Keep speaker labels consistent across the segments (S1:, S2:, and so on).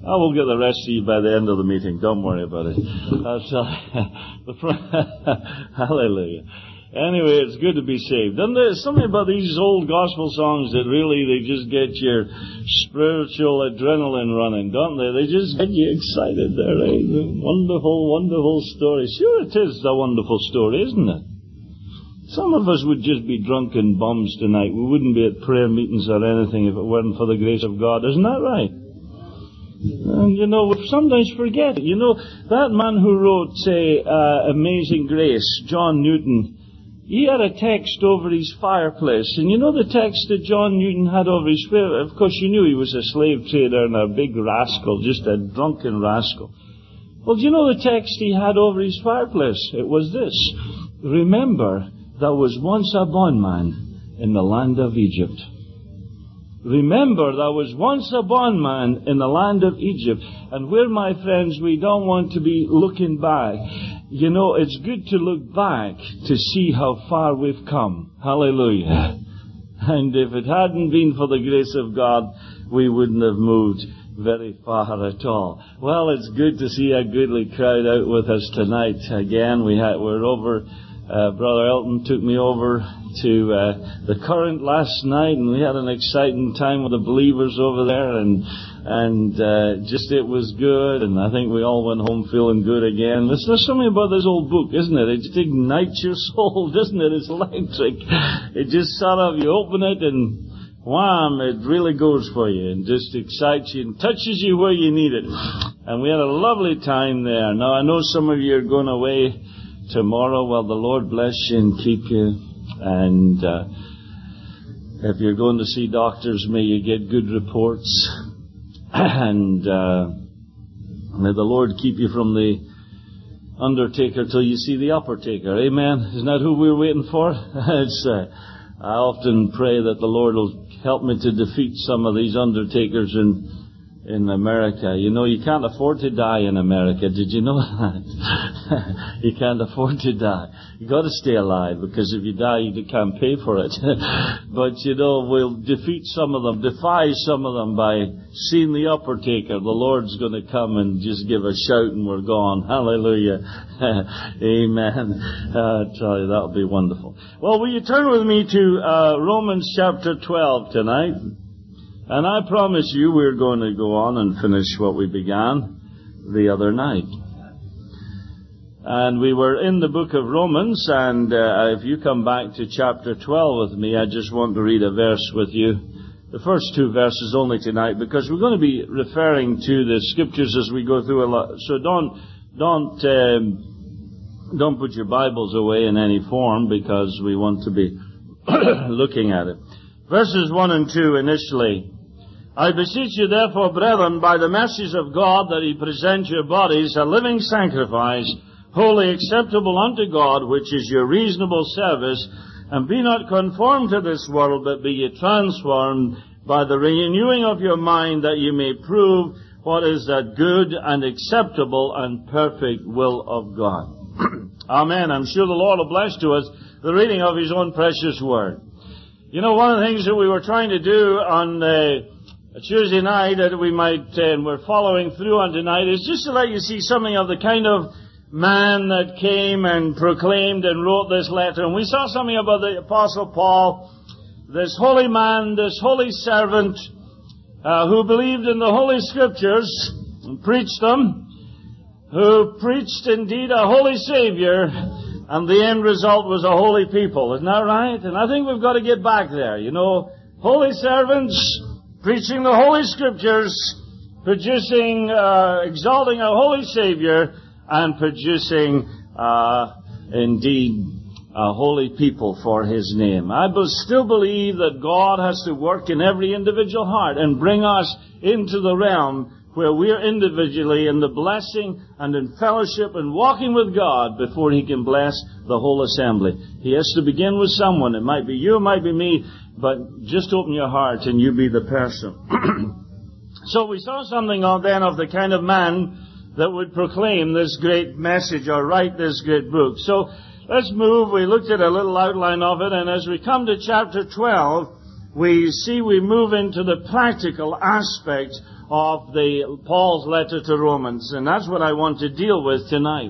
S1: I will get the rest of you by the end of the meeting. Don't worry about it. Hallelujah. Anyway, it's good to be saved. And there's something about these old gospel songs that really, they just get your spiritual adrenaline running, don't they? They just get you excited there, eh? Wonderful, wonderful story. Sure it is a wonderful story, isn't it? Some of us would just be drunken bums tonight. We wouldn't be at prayer meetings or anything if it weren't for the grace of God. Isn't that right? And you know, we sometimes forget it. You know, that man who wrote, say, Amazing Grace, John Newton, he had a text over his fireplace. And you know the text that John Newton had over his fireplace? Of course, you knew he was a slave trader and a big rascal, just a drunken rascal. Well, do you know the text he had over his fireplace? It was this: remember, there was once a bondman in the land of Egypt. Remember, there was once a bondman in the land of Egypt. And where, my friends, we don't want to be looking back. You know, it's good to look back to see how far we've come. Hallelujah. And if it hadn't been for the grace of God, we wouldn't have moved very far at all. Well, it's good to see a goodly crowd out with us tonight. Again, we're over. Brother Elton took me over to the Current last night, and we had an exciting time with the believers over there, and just it was good, and I think we all went home feeling good again. There's something about this old book, isn't it? It just ignites your soul, doesn't it? It's electric. It just sort of, you open it and wham, it really goes for you and just excites you and touches you where you need it. And we had a lovely time there. Now, I know some of you are going away tomorrow. Well, the Lord bless you and keep you. And if you're going to see doctors, may you get good reports. And may the Lord keep you from the undertaker till you see the upper taker. Amen. Isn't that who we're waiting for? I often pray that the Lord will help me to defeat some of these undertakers in America. You know, you can't afford to die in America. Did you know that? You can't afford to die. You got to stay alive, because if you die, you can't pay for it. But, you know, we'll defeat some of them, defy some of them by seeing the upper taker. The Lord's going to come and just give a shout and we're gone. Hallelujah. Amen. I tell you, that'll be wonderful. Well, will you turn with me to Romans chapter 12 tonight? And I promise you we're going to go on and finish what we began the other night. And we were in the book of Romans, and if you come back to chapter 12 with me, I just want to read a verse with you. The first two verses only tonight, because we're going to be referring to the scriptures as we go through a lot. So don't put your Bibles away in any form, because we want to be looking at it. Verses 1 and 2 initially. I beseech you therefore, brethren, by the mercies of God, that ye present your bodies a living sacrifice, wholly acceptable unto God, which is your reasonable service. And be not conformed to this world, but be ye transformed by the renewing of your mind, that ye may prove what is that good and acceptable and perfect will of God. Amen. I'm sure the Lord will bless to us the reading of His own precious word. You know, one of the things that we were trying to do on a Tuesday night that we might, and we're following through on tonight, is just to let you see something of the kind of man that came and proclaimed and wrote this letter. And we saw something about the Apostle Paul, this holy man, this holy servant, who believed in the Holy Scriptures and preached them, who preached indeed a holy Savior, and the end result was a holy people. Isn't that right? And I think we've got to get back there. You know, holy servants preaching the Holy Scriptures, producing, exalting a holy Savior, and producing, indeed, a holy people for His name. I still believe that God has to work in every individual heart and bring us into the realm where we are individually in the blessing and in fellowship and walking with God before He can bless the whole assembly. He has to begin with someone. It might be you, it might be me, but just open your heart and you be the person. So we saw something then of the kind of man that would proclaim this great message or write this great book. So let's move. We looked at a little outline of it, and as we come to chapter 12, we move into the practical aspect of Paul's letter to Romans. And that's what I want to deal with tonight.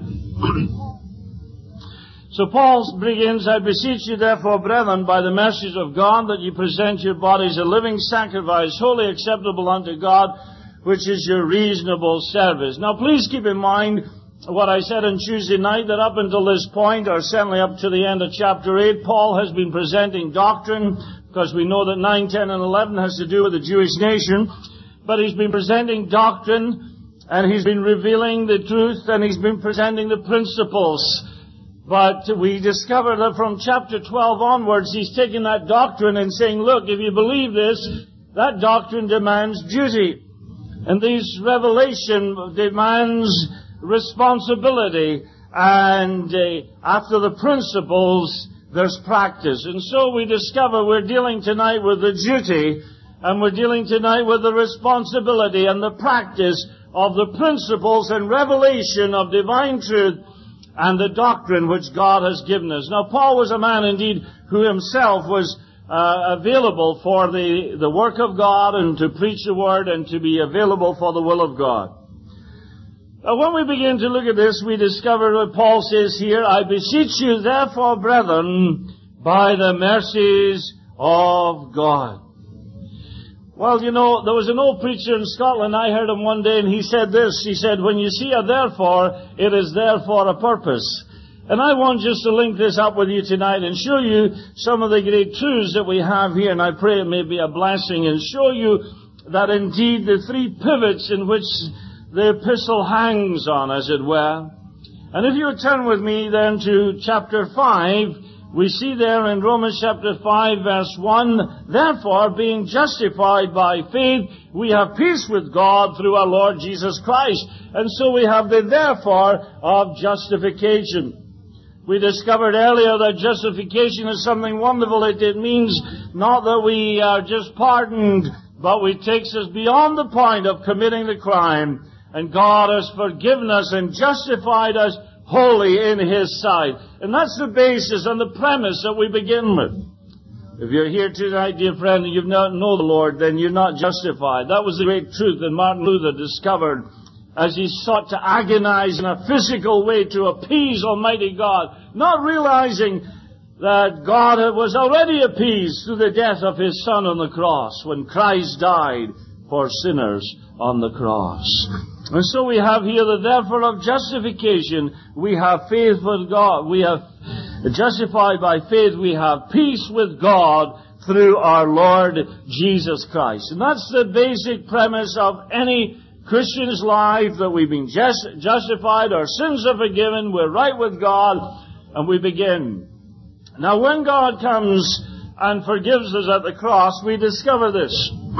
S1: So Paul begins, I beseech you therefore, brethren, by the mercies of God, that you present your bodies a living sacrifice, wholly acceptable unto God, which is your reasonable service. Now please keep in mind what I said on Tuesday night, that up until this point, or certainly up to the end of chapter 8, Paul has been presenting doctrine, because we know that 9, 10, and 11 has to do with the Jewish nation. But he's been presenting doctrine, and he's been revealing the truth, and he's been presenting the principles. But we discover that from chapter 12 onwards, he's taking that doctrine and saying, look, if you believe this, that doctrine demands duty. And this revelation demands responsibility. And after the principles, there's practice. And so we discover we're dealing tonight with the duty, and we're dealing tonight with the responsibility and the practice of the principles and revelation of divine truth and the doctrine which God has given us. Now, Paul was a man indeed who himself was available for the work of God and to preach the word and to be available for the will of God. Now, when we begin to look at this, we discover what Paul says here, I beseech you therefore, brethren, by the mercies of God. Well, you know, there was an old preacher in Scotland, I heard him one day, and he said this. He said, when you see a therefore, it is there for a purpose. And I want just to link this up with you tonight and show you some of the great truths that we have here, and I pray it may be a blessing, and show you that indeed the three pivots in which the epistle hangs on, as it were. And if you would turn with me then to chapter 5, we see there in Romans chapter 5 verse 1, therefore, being justified by faith, we have peace with God through our Lord Jesus Christ. And so we have the therefore of justification. We discovered earlier that justification is something wonderful. It means not that we are just pardoned, but it takes us beyond the point of committing the crime. And God has forgiven us and justified us holy in His sight. And that's the basis and the premise that we begin with. If you're here tonight, dear friend, and you not know the Lord, then you're not justified. That was the great truth that Martin Luther discovered as he sought to agonize in a physical way to appease Almighty God, not realizing that God was already appeased through the death of His Son on the cross, when Christ died for sinners on the cross. And so we have here the therefore of justification. We have faith with God. We have justified by faith. We have peace with God through our Lord Jesus Christ. And that's the basic premise of any Christian's life, that we've been justified, our sins are forgiven, we're right with God, and we begin. Now when God comes and forgives us at the cross, we discover this.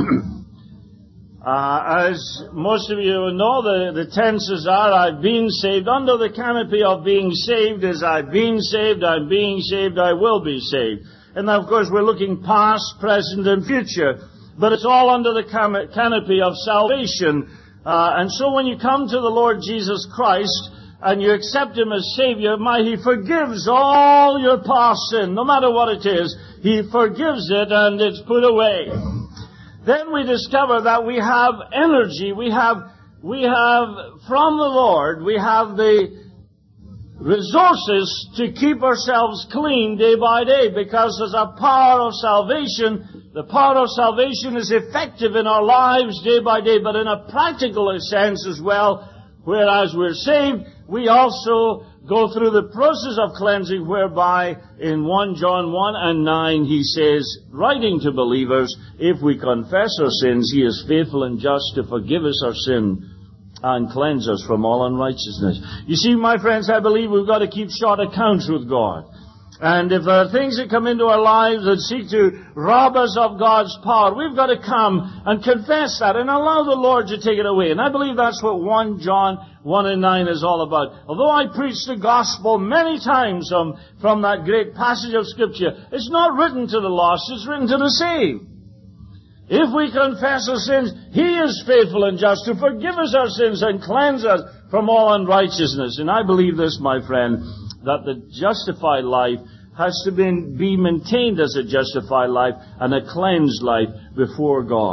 S1: As most of you know, the tenses are, I've been saved. Under the canopy of being saved is I've been saved, I'm being saved, I will be saved. And now, of course, we're looking past, present, and future. But it's all under the canopy of salvation. And so when you come to the Lord Jesus Christ and you accept Him as Savior, He forgives all your past sin, no matter what it is. He forgives it and it's put away. Then we discover that we have energy. We have from the Lord, we have the resources to keep ourselves clean day by day, because there's a power of salvation. The power of salvation is effective in our lives day by day, but in a practical sense as well. Whereas we're saved, we also go through the process of cleansing, whereby in 1 John 1 and 9 he says, writing to believers, if we confess our sins, He is faithful and just to forgive us our sin and cleanse us from all unrighteousness. You see, my friends, I believe we've got to keep short accounts with God. And if there are things that come into our lives that seek to rob us of God's power, we've got to come and confess that and allow the Lord to take it away. And I believe that's what 1 John 1 and 9 is all about. Although I preach the gospel many times from that great passage of Scripture, it's not written to the lost, it's written to the saved. If we confess our sins, He is faithful and just to forgive us our sins and cleanse us from all unrighteousness. And I believe this, my friend, that the justified life has to be maintained as a justified life and a cleansed life before God.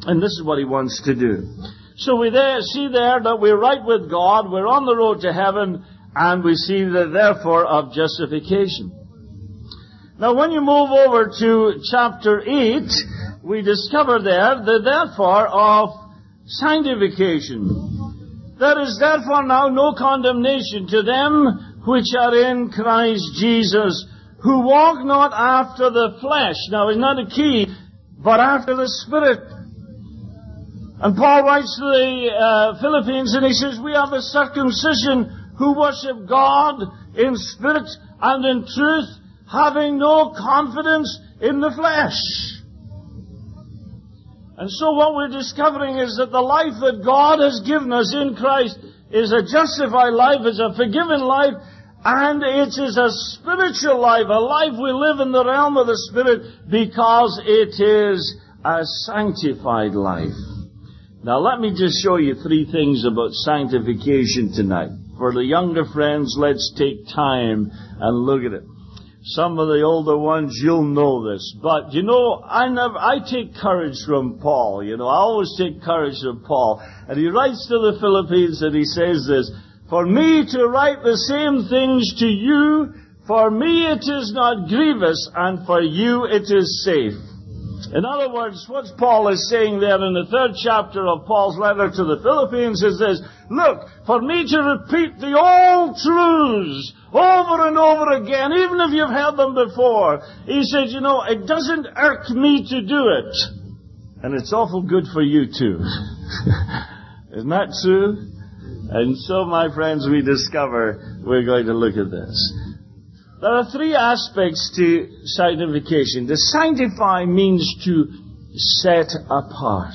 S1: And this is what he wants to do. So we see there that we're right with God, we're on the road to heaven, and we see the therefore of justification. Now when you move over to chapter 8, we discover there the therefore of sanctification. There is therefore now no condemnation to them which are in Christ Jesus, who walk not after the flesh. Now it's not a key, but after the Spirit. And Paul writes to the Philippians and he says, we are the circumcision who worship God in spirit and in truth, having no confidence in the flesh. And so what we're discovering is that the life that God has given us in Christ is a justified life, is a forgiven life, and it is a spiritual life, a life we live in the realm of the Spirit because it is a sanctified life. Now let me just show you 3 things about sanctification tonight. For the younger friends, let's take time and look at it. Some of the older ones, you'll know this. But, I take courage from Paul. I always take courage from Paul. And he writes to the Philippines and he says this, for me to write the same things to you, for me it is not grievous, and for you it is safe. In other words, what Paul is saying there in the 3rd chapter of Paul's letter to the Philippines is this, look, for me to repeat the old truths over and over again, even if you've heard them before, he said, it doesn't irk me to do it. And it's awful good for you too. Isn't that true? And so, my friends, we discover we're going to look at this. There are 3 aspects to sanctification. To sanctify means to set apart.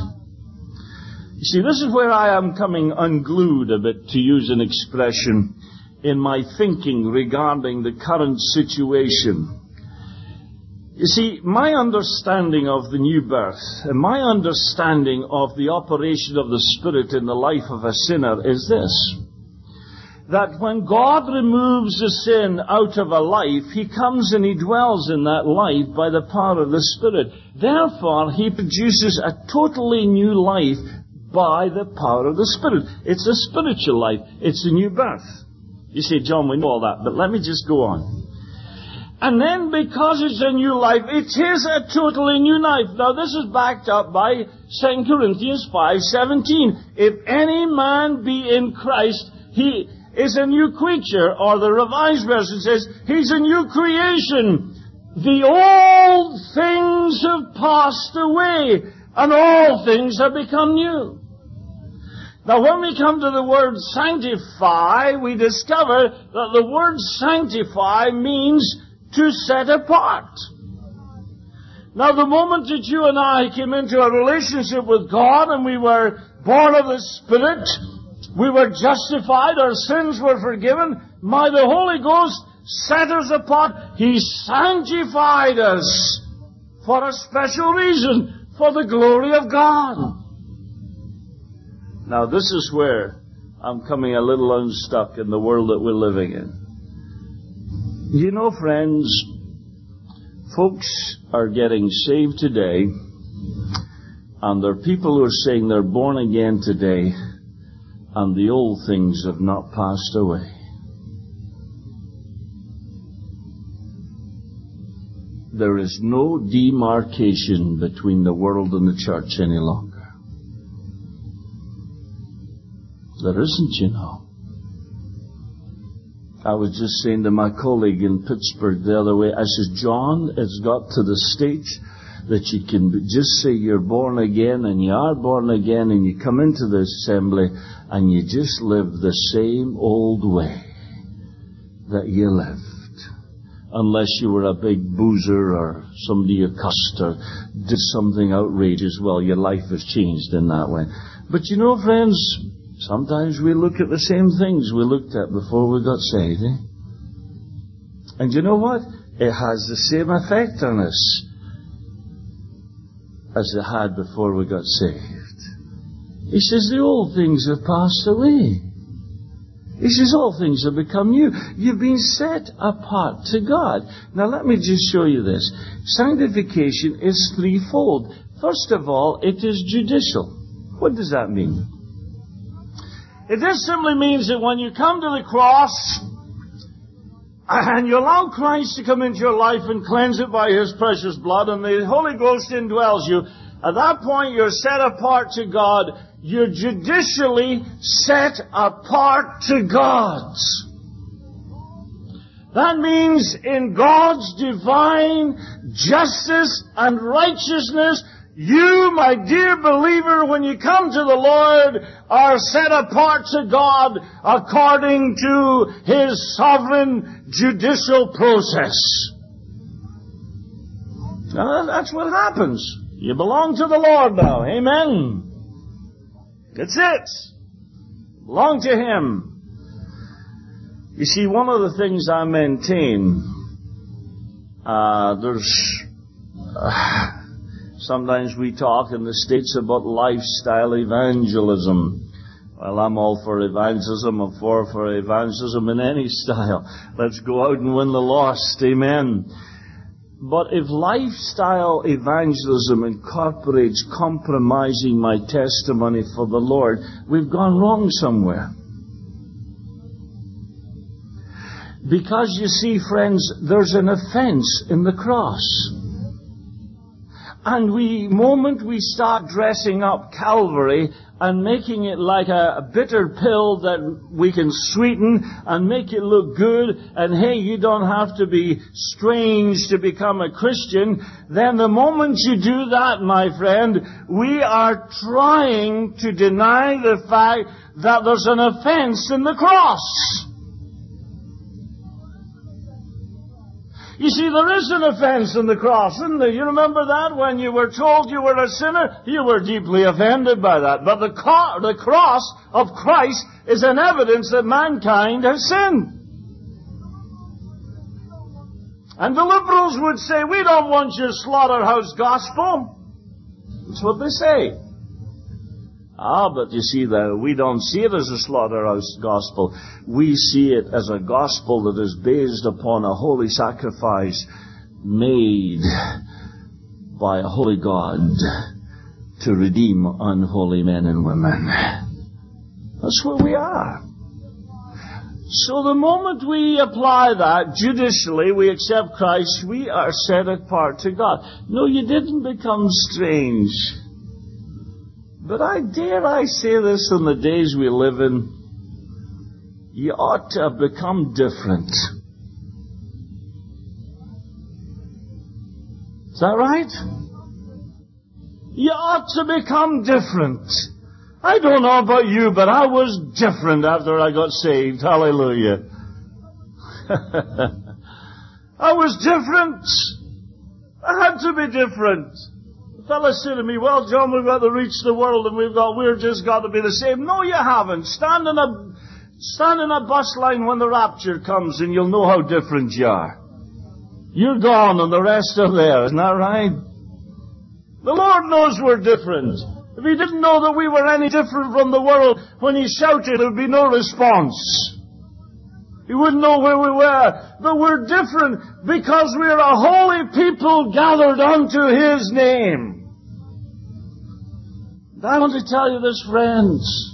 S1: You see, this is where I am coming unglued a bit, to use an expression, in my thinking regarding the current situation. You see, my understanding of the new birth, and my understanding of the operation of the Spirit in the life of a sinner is this. That when God removes the sin out of a life, He comes and He dwells in that life by the power of the Spirit. Therefore, He produces a totally new life by the power of the Spirit. It's a spiritual life. It's a new birth. You say, John, we know all that, but let me just go on. And then, because it's a new life, it is a totally new life. Now, this is backed up by 2 Corinthians 5:17. If any man be in Christ, he is a new creature, or the Revised Version says, he's a new creation. The old things have passed away, and all things have become new. Now, when we come to the word sanctify, we discover that the word sanctify means to set apart. Now, the moment that you and I came into a relationship with God and we were born of the Spirit, we were justified, our sins were forgiven, by the Holy Ghost set us apart. He sanctified us for a special reason, for the glory of God. Now, this is where I'm coming a little unstuck in the world that we're living in. You know, friends, folks are getting saved today, and there are people who are saying they're born again today, and the old things have not passed away. There is no demarcation between the world and the church any longer. There isn't, you know. I was just saying to my colleague in Pittsburgh the other way, I said, John, it's got to the stage that you can just say you're born again, and you are born again, and you come into the assembly, and you just live the same old way that you lived. Unless you were a big boozer or somebody you cussed or did something outrageous, well, your life has changed in that way. But you know, friends, sometimes we look at the same things we looked at before we got saved, eh? And you know what? It has the same effect on us as it had before we got saved. He says, the old things have passed away. He says, all things have become new. You've been set apart to God. Now let me just show you this. Sanctification is threefold. First of all, it is judicial. What does that mean? It just simply means that when you come to the cross and you allow Christ to come into your life and cleanse it by His precious blood, and the Holy Ghost indwells you, at that point you're set apart to God. You're judicially set apart to God. That means in God's divine justice and righteousness, you, my dear believer, when you come to the Lord, are set apart to God according to His sovereign judicial process. Now, that's what happens. You belong to the Lord now. Amen. That's it. Belong to Him. You see, one of the things I maintain, sometimes we talk in the States about lifestyle evangelism. Well, I'm all for evangelism. I'm for evangelism in any style. Let's go out and win the lost. Amen. But if lifestyle evangelism incorporates compromising my testimony for the Lord, we've gone wrong somewhere. Because you see, friends, there's an offense in the cross. And moment we start dressing up Calvary and making it like a bitter pill that we can sweeten and make it look good, and hey, you don't have to be strange to become a Christian, then the moment you do that, my friend, we are trying to deny the fact that there's an offense in the cross. You see, there is an offense in the cross, isn't there? You remember that? When you were told you were a sinner, you were deeply offended by that. But the cross of Christ is an evidence that mankind has sinned. And the liberals would say, we don't want your slaughterhouse gospel. That's what they say. But you see, we don't see it as a slaughterhouse gospel. We see it as a gospel that is based upon a holy sacrifice made by a holy God to redeem unholy men and women. That's where we are. So the moment we apply that judicially, we accept Christ, we are set apart to God. No, you didn't become strange. But I say this in the days we live in, you ought to have become different. Is that right? You ought to become different. I don't know about you, but I was different after I got saved. Hallelujah. I was different. I had to be different. Fellow said to me, well, John, we've got to reach the world and we've just got to be the same. No, you haven't. Stand in a bus line when the rapture comes and you'll know how different you are. You're gone and the rest are there. Isn't that right? The Lord knows we're different. If He didn't know that we were any different from the world, when He shouted, there would be no response. He wouldn't know where we were. But we're different because we're a holy people gathered unto His name. I want to tell you this, friends.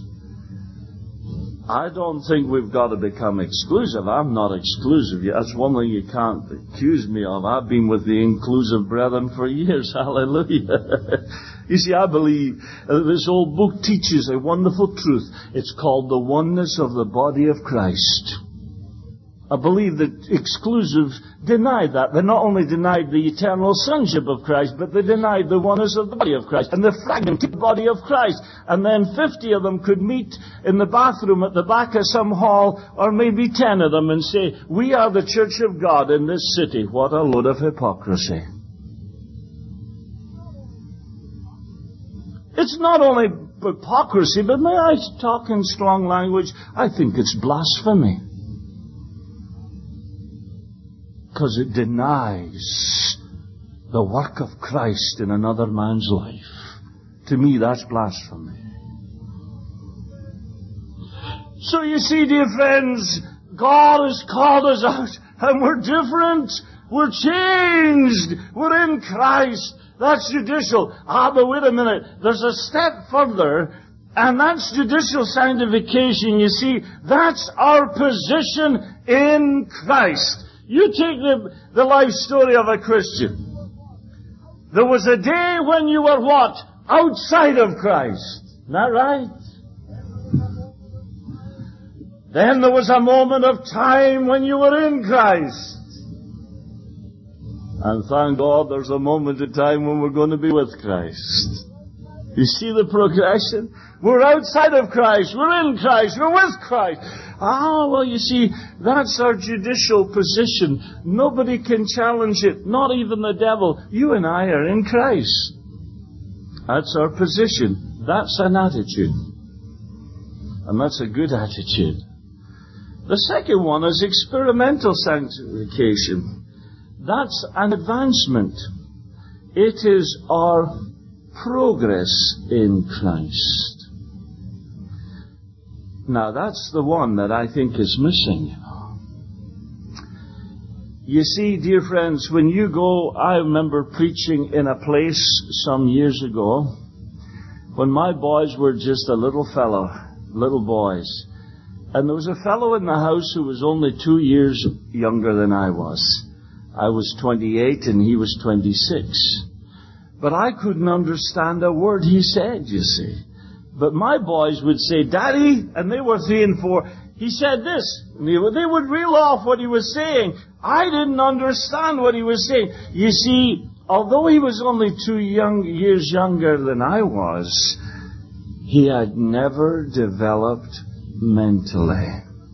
S1: I don't think we've got to become exclusive. I'm not exclusive. That's one thing you can't accuse me of. I've been with the inclusive brethren for years. Hallelujah. You see, I believe this old book teaches a wonderful truth. It's called the oneness of the body of Christ. I believe that exclusives denied that. They not only denied the eternal sonship of Christ, but they denied the oneness of the body of Christ and the fragmented body of Christ. And then 50 of them could meet in the bathroom at the back of some hall, or maybe 10 of them, and say, we are the church of God in this city. What a load of hypocrisy. It's not only hypocrisy, but may I talk in strong language? I think it's blasphemy. Because it denies the work of Christ in another man's life. To me, that's blasphemy. So you see, dear friends, God has called us out, and we're different. We're changed. We're in Christ. That's judicial. But wait a minute. There's a step further, and that's judicial sanctification. You see, that's our position in Christ. You take the life story of a Christian. There was a day when you were what? Outside of Christ. Isn't that right? Then there was a moment of time when you were in Christ. And thank God there's a moment of time when we're going to be with Christ. You see the progression? We're outside of Christ. We're in Christ. We're with Christ. Well, you see, that's our judicial position. Nobody can challenge it. Not even the devil. You and I are in Christ. That's our position. That's an attitude. And that's a good attitude. The second one is experimental sanctification. That's an advancement. It is our progress in Christ. Now, that's the one that I think is missing. You see, dear friends, when you go, I remember preaching in a place some years ago when my boys were just a little boys. And there was a fellow in the house who was only 2 years younger than I was. I was 28 and he was 26. But I couldn't understand a word he said, you see. But my boys would say, Daddy, and they were 3 and 4, he said this. And they would reel off what he was saying. I didn't understand what he was saying. You see, although he was only 2 years younger than I was, he had never developed mentally.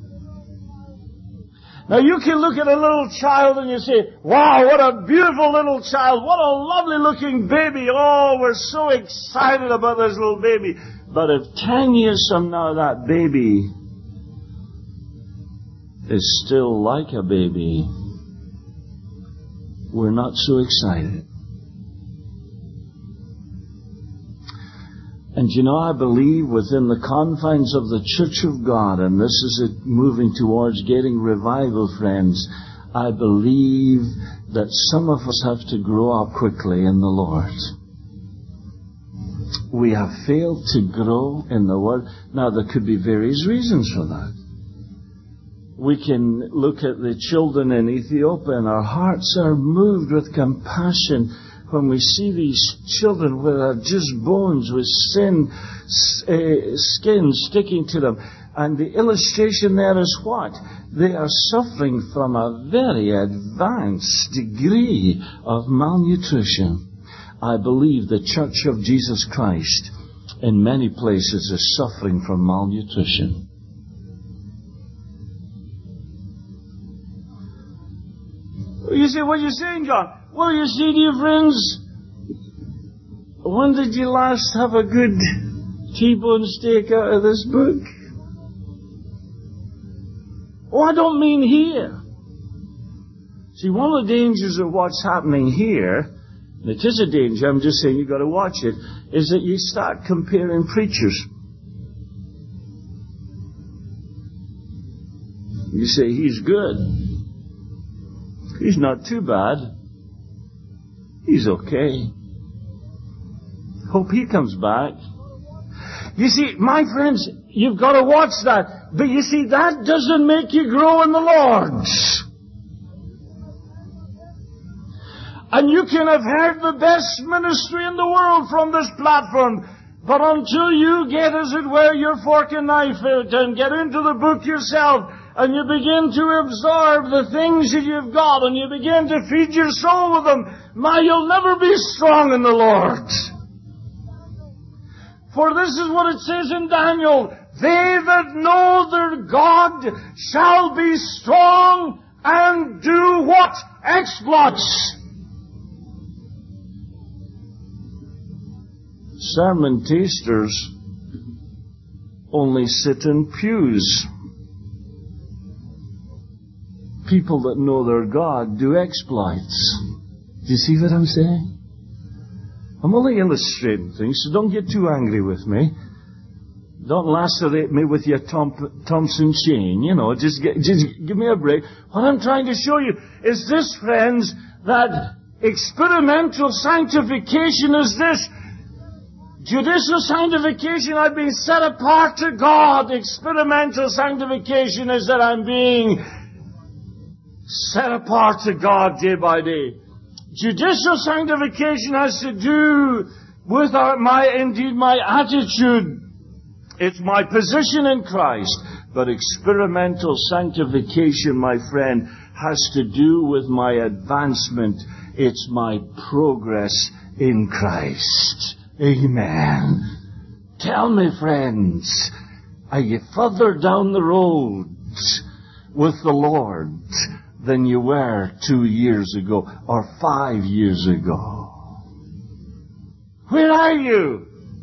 S1: Now you can look at a little child and you say, wow, what a beautiful little child. What a lovely looking baby. Oh, we're so excited about this little baby. But if 10 years from now that baby is still like a baby, we're not so excited. And you know, I believe within the confines of the Church of God, and this is it moving towards getting revival, friends, I believe that some of us have to grow up quickly in the Lord. We have failed to grow in the Word. Now, there could be various reasons for that. We can look at the children in Ethiopia and our hearts are moved with compassion when we see these children with just bones, with skin sticking to them. And the illustration there is what? They are suffering from a very advanced degree of malnutrition. I believe the Church of Jesus Christ in many places is suffering from malnutrition. You say, what are you saying, John? Well, you see, dear friends, when did you last have a good T-bone steak out of this book? Oh, I don't mean here. See, one of the dangers of what's happening here, and it is a danger, I'm just saying you've got to watch it, is that you start comparing preachers. You say, he's good. He's not too bad. He's okay. Hope he comes back. You see, my friends, you've got to watch that. But you see, that doesn't make you grow in the Lord. And you can have heard the best ministry in the world from this platform, but until you get, as it were, your fork and knife out and get into the book yourself, and you begin to absorb the things that you've got, and you begin to feed your soul with them, you'll never be strong in the Lord. For this is what it says in Daniel, they that know their God shall be strong and do what? Exploits. Sermon tasters only sit in pews. People that know their God do exploits. Do you see what I'm saying? I'm only illustrating things, so don't get too angry with me. Don't lacerate me with your Thompson chain, just give me a break. What I'm trying to show you is this, friends, that Experimental sanctification is this. Judicial sanctification, I've been set apart to God. Experimental sanctification is that I'm being set apart to God day by day. Judicial sanctification has to do with my attitude. It's my position in Christ. But experimental sanctification, my friend, has to do with my advancement. It's my progress in Christ. Amen. Tell me, friends, are you further down the road with the Lord than you were 2 years ago or 5 years ago? Where are you?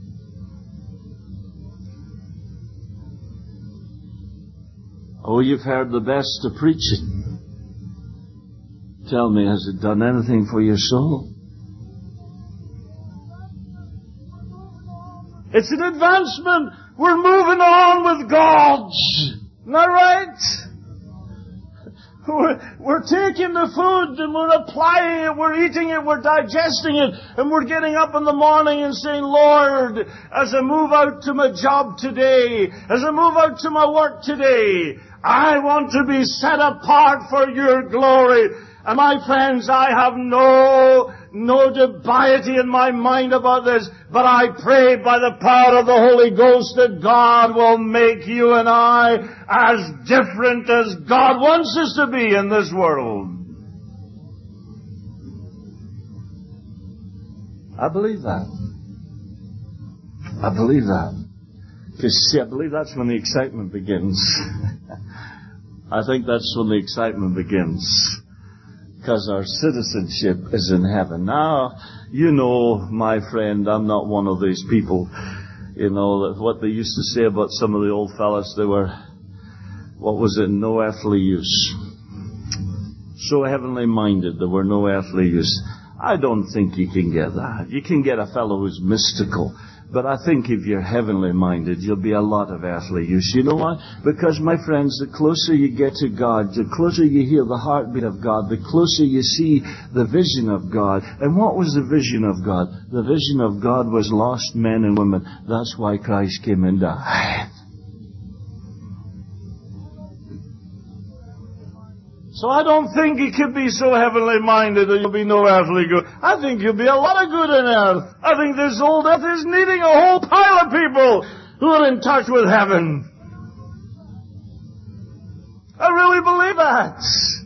S1: Oh, you've heard the best of preaching. Tell me, has it done anything for your soul? It's an advancement. We're moving on with God. Isn't that right? We're taking the food and we're applying it, we're eating it, we're digesting it, and we're getting up in the morning and saying, Lord, as I move out to my job today, as I move out to my work today, I want to be set apart for your glory. And my friends, I have no dubiety in my mind about this, but I pray by the power of the Holy Ghost that God will make you and I as different as God wants us to be in this world. I believe that. I believe that. Because, see, I believe that's when the excitement begins. I think that's when the excitement begins. Because our citizenship is in heaven. Now, you know, my friend, I'm not one of these people, you know, that what they used to say about some of the old fellas, they were, what was it, no earthly use. So heavenly minded, there were no earthly use. I don't think you can get that. You can get a fellow who's mystical. But I think if you're heavenly minded, you'll be a lot of earthly use. You know why? Because, my friends, the closer you get to God, the closer you hear the heartbeat of God, the closer you see the vision of God. And what was the vision of God? The vision of God was lost men and women. That's why Christ came and died. So I don't think you could be so heavenly minded that you'll be no earthly good. I think you'll be a lot of good in earth. I think this old earth is needing a whole pile of people who are in touch with heaven. I really believe that.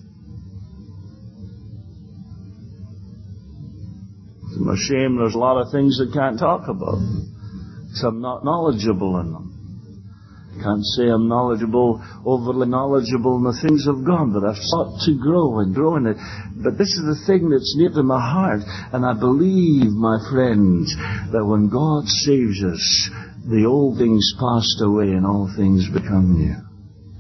S1: It's a shame there's a lot of things I can't talk about. Because I'm not knowledgeable in them. Can't say I'm overly knowledgeable in the things of God, but I've sought to grow and grow in it. But this is the thing that's near to my heart, and I believe, my friends, that when God saves us, the old things passed away and all things become new.